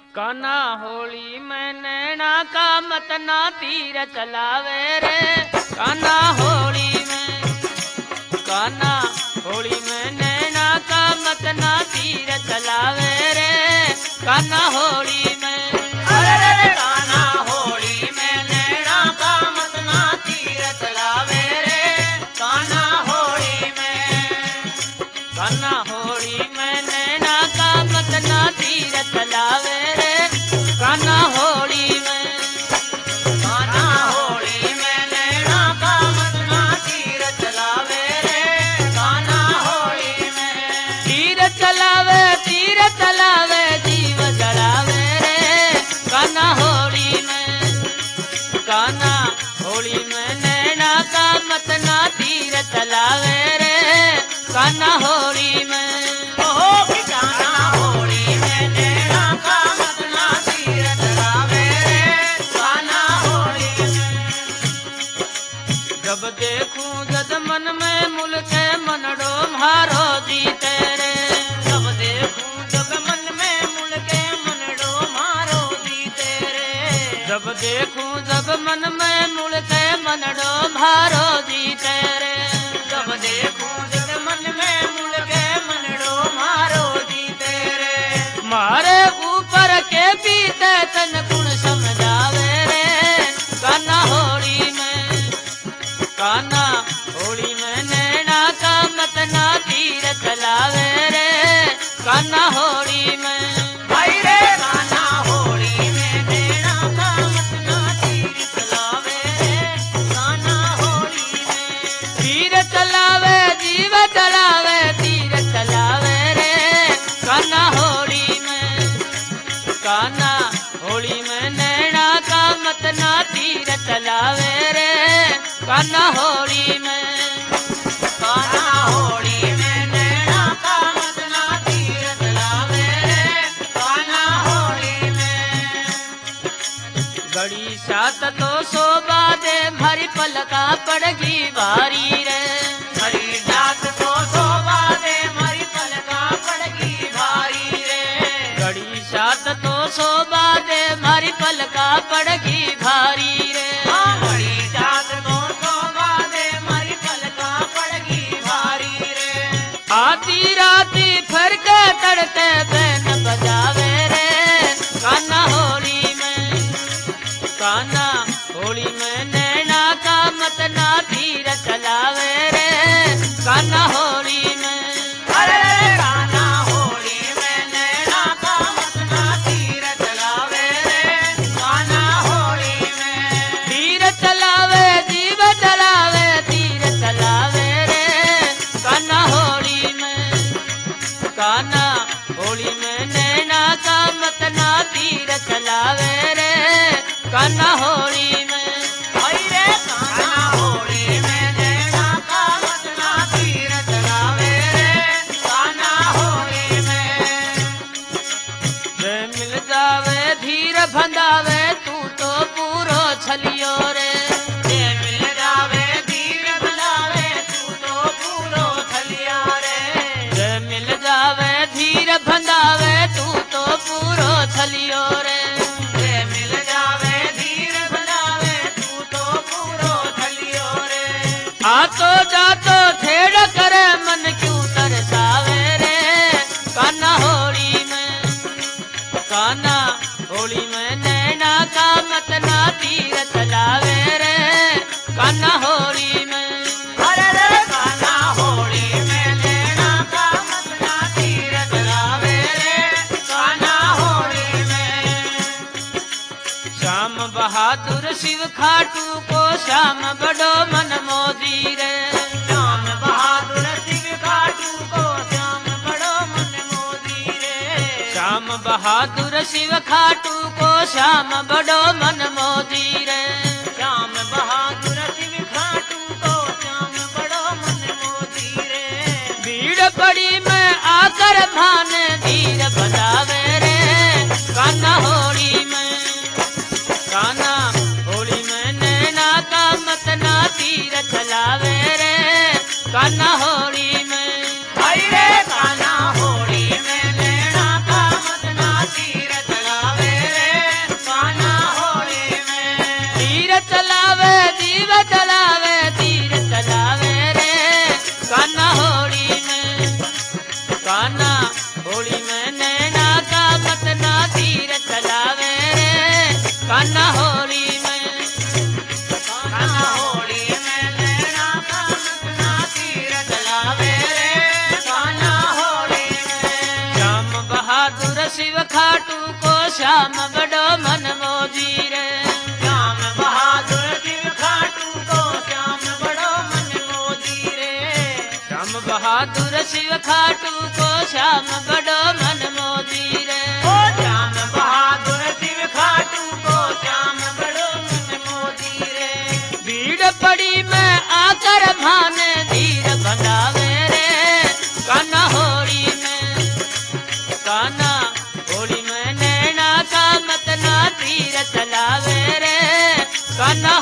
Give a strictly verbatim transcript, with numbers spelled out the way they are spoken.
काना होली में नैना का मत ना तीर चलावे रे। काना होली में काना होली में नैना का मत ना तीर चलावे रे। काना होली में अरे रे काना होली में नैना का मत ना तीर चलावे रे। काना होली में काना होली में नैना का मत ना तीर चलावे रे। काना होली में काना होली में नैना का मत ना तीर चलावे रे। काना होली में तीर चलावे तीर चलावे जीव जलावे रे। काना होली में काना होली में नैना का मत ना तीर चलावे रे। काना होली में ओहो कि काना होली में नैना का मत ना तीर चलावे रे। काना होली में जब देखूं जद मन में मुलके मनडो मारो जीते रे। जब देखूं जब मन में मुलके मनडो मारो जीते रे। जब देखूं जब मन में मुलके मनडो मारो जीते रे। जब देखूं जब मन में मुलके मनडो मारो जीते रे। मारे ऊपर के बीते तन गुण समझावे रे। काना होली में काना होली में नैना का मत ना तीर चलावे रे। काना होली में भाई रे काना होली में नैना का मत ना तीर चलावे रे। काना होली में तीर चलावे जीव चलावे तीर चलावे रे। काना होली में काना होली में नैना का मत ना तीर चलावे रे। काना होली में काना होली में नैना का मत ना तीर चलावे रे। काना होली में घड़ी सात तो शोभा दे भरी पलका पड़गी भारी रे। हरी जात को शोभा दे मरी पलका पड़गी भारी रे। घड़ी सात तो शोभा दे भरी पलका पड़गी भारी रे। हाँ हरी जात को शोभा दे मरी पलका पड़गी भारी रे। आती राती फिर के तड़ते बैन बजावे रे। काना होली में काना होली में नैना का मत ना तीर चलावे रे। काना होली में अरे रे काना होली में नैना का मत ना तीर चलावे रे। काना होली में तीर चलावे जीव चलावे तीर चलावे रे। काना होली में काना होली में नैना का मत ना तीर चलावे रे। काना होली में भाई रे काना होली में नैना का मत ना तीर चलावे रे। काना होली में वे मिल जावे धीर भंदावे तू तो पूरो छलियो रे। जे मिल जावे धीर भलावे तू तो पूरो थलिया रे। वे मिल जावे धीर भंदावे तू तो पूरो छलियो रे। जे मिल जावे धीर भलावे तू तो पूरो थलियो रे। आतो जातो छेड़ करे मन क्यों तरसावे रे। काना होली में काना होली में नैना का मत ना तीर चलावे रे। काना होली में अरे रे काना होली में नैना का मत ना तीर चलावे रे। काना होली में श्याम बहादुर शिव खाटू को श्याम बड़ो मन मोदी रे। श्याम बहादुर सिंह खाटू को श्याम बड़ो मन मोदी रे। श्याम बहादुर शिव खाटू को श्याम बड़ो मन मोदी रे। श्याम बहादुर सिंह खाटू को श्याम बड़ो मन मोदी रे। भीड़ पड़ी में आकर भान धीर बजावे रे। काना होली में काना होली में नैना का मत ना तीर चलावे रे। काना होली में भाई रे काना होली में नैना का मत ना तीर चलावे शिव खाटू को श्याम बड़ो मन मोजी रे। श्याम बहादुर शिव खाटू को श्याम बड़ो मन मोजी रे। श्याम बहादुर शिव खाटू को श्याम बड़ो मन मोजी रे। ओ श्याम बहादुर शिव खाटू को श्याम बड़ो मन मोजी रे। भीड़ पड़ी मैं आकर भाने धीर बंधावे रे। कान्हा होली में कान्हा होली में नैना का मत ना तीर चलावे रे। कान्हा